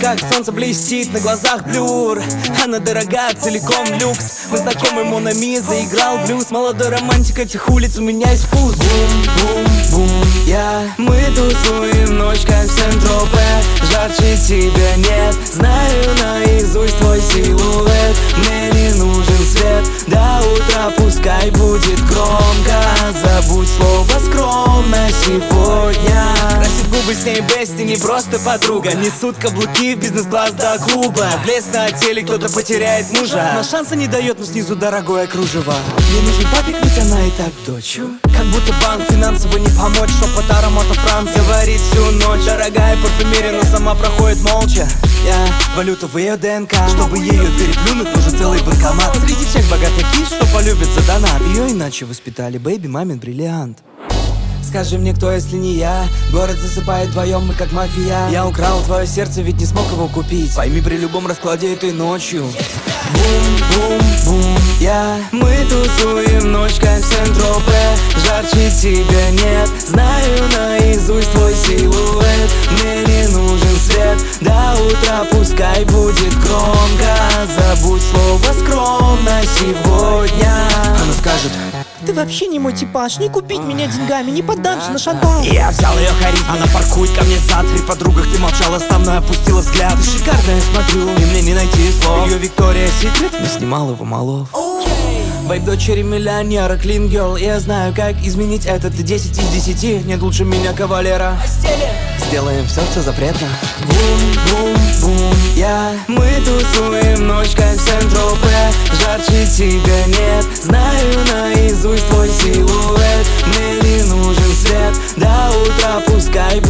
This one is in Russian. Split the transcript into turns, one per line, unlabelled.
как солнце блестит, на глазах блюр. Она дорога, целиком люкс. Мы знакомы, Монами заиграл блюз. Молодой романтик этих улиц, у меня есть вкус. Бум-бум-бум, мы тусуем ночь, как в Сент-Тропе. Жарче тебя нет, знаю наизусть твой силуэт. Мне не нужен свет, до утра пускай будет громко. Забудь слово скромно сегодня. Красит губы с ней бести, не просто подруга. Несут каблуки в бизнес-класс до клуба. Блеск на теле, кто-то потеряет мужа, но шанса не дает, но снизу дорогое кружево. Мне нужен папик, ведь она и так дочь. Как будто банк финансово не помочь. Шепот аромата Франц говорит всю ночь. Дорогая парфюмерия, но сама проходит молча. Валюта в ее ДНК. Чтобы ее переплюнуть, нужен целый банкомат. Среди всех богатых кис, что полюбит за донат. Ее иначе воспитали, бэйби, мамин бриллиант. Скажи мне, кто, если не я? Город засыпает вдвоем, мы как мафия. Я украл твое сердце, ведь не смог его купить. Пойми, при любом раскладе этой ночью. Бум-бум-бум, мы тусуем ночь, как в Сент-Тропе. Жарче тебя нет, знаю наизусть твой силуэт. Мне не нужен свет, до утра пускай будет громко. Забудь слово скромно сегодня. Она скажет:
ты вообще не мой типаж, не купить меня деньгами, не поддамся на шантаж.
Я взял ее харизму, она паркует ко мне зад. При подругах ты молчала, со мной опустила взгляд. Ты шикарная, смотрю, и мне не найти слов. Ее Виктория Секрет, не снимал его малов. Вайб дочери миллионера, клин герл. Я знаю, как изменить это. Ты 10 из 10, нет лучше меня кавалера. Сделаем все запретно. Бум-бум-бум, мы тусуем ночь, как в Сент-Тропе. Жарче тебя нет, знаю наизусть твой силуэт. Мне не нужен свет, до утра пускай